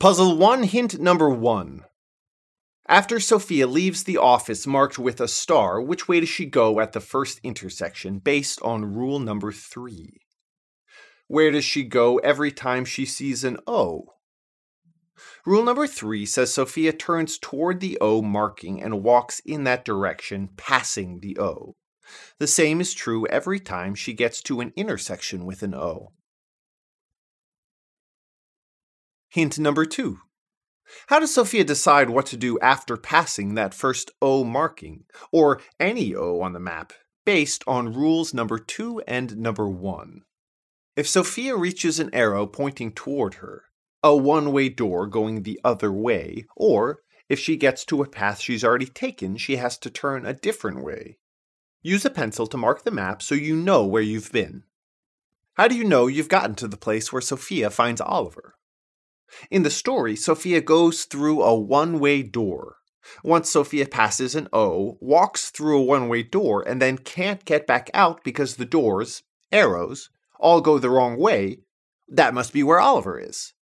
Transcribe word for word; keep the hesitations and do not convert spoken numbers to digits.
Puzzle one, hint number one. After Sophia leaves the office marked with a star, which way does she go at the first intersection based on rule number three? Where does she go every time she sees an O? Rule number three says Sophia turns toward the O marking and walks in that direction, passing the O. The same is true every time she gets to an intersection with an O. Hint number two. How does Sophia decide what to do after passing that first O marking, or any O on the map, based on rules number two and number one? If Sophia reaches an arrow pointing toward her, a one-way door going the other way, or if she gets to a path she's already taken, she has to turn a different way. Use a pencil to mark the map so you know where you've been. How do you know you've gotten to the place where Sophia finds Oliver? In the story, Sophia goes through a one-way door. Once Sophia passes an O, walks through a one-way door, and then can't get back out because the doors, arrows, all go the wrong way, that must be where Oliver is.